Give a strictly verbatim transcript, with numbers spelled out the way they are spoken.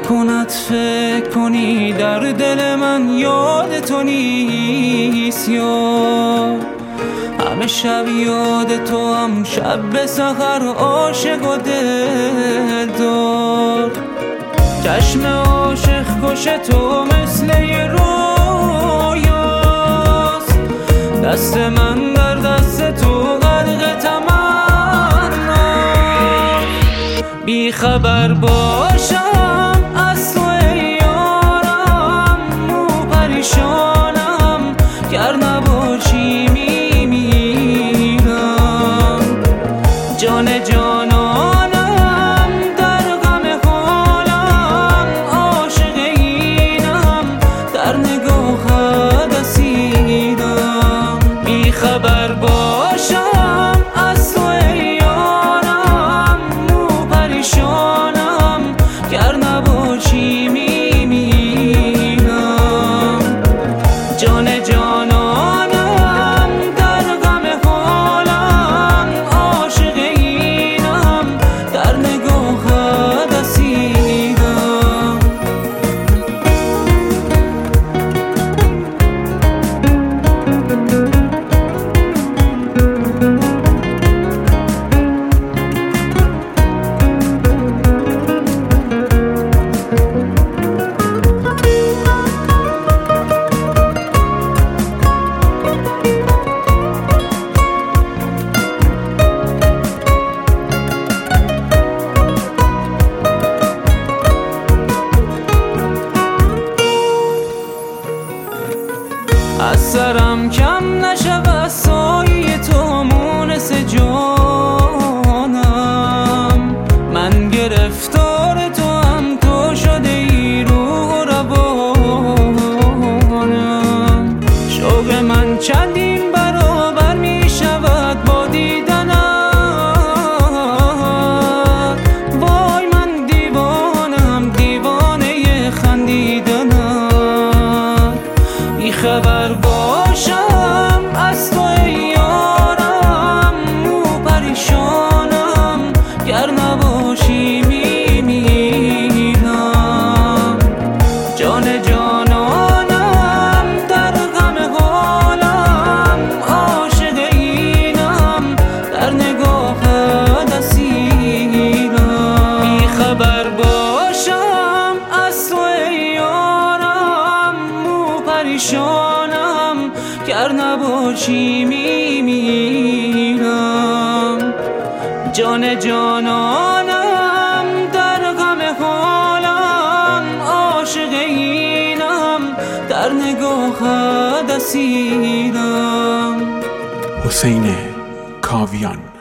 نکند فکر کنی در دل من یاد تو نیست، یا همه شب یاد تو هم شب به سحر عاشق و دل دار. چشم عاشق کش تو مثل یه رویاست، دست من در دست تو غرق تمنا. بی خبر باشم از تو ای یارم، مو پریشانم گر نباشی میمیرم. جان جانانم در غم حالم، عاشق اینم در نگاهت اسیرم. بی خبر باشم از تو ای یارم، مو پریشانم گر نباشی میمیرم. جان جانانم در غم حالم، عاشق اینم در نگاهت اسیرم. از سرم کم نشود سایه تو مونس جانم. من گرفتار تو هم تو شده ای روح و روانم. شوق من چندین برابر می شود با دیدنت. وای من دیوانم دیوانه خندیدنت. بی خبر باشم از تو ای یارم، مو پریشانم گر نباشی میمیرم. جان جانانم در غم حالم، عاشق اینم در نگاهت اسیرم. بی خبر باشم از تو ای یارم، مو پریشانم گر نباشی میمیرم. جان جانانم در غم حالم، عاشق اینم در نگاهت اسیرم. حسین کاویان.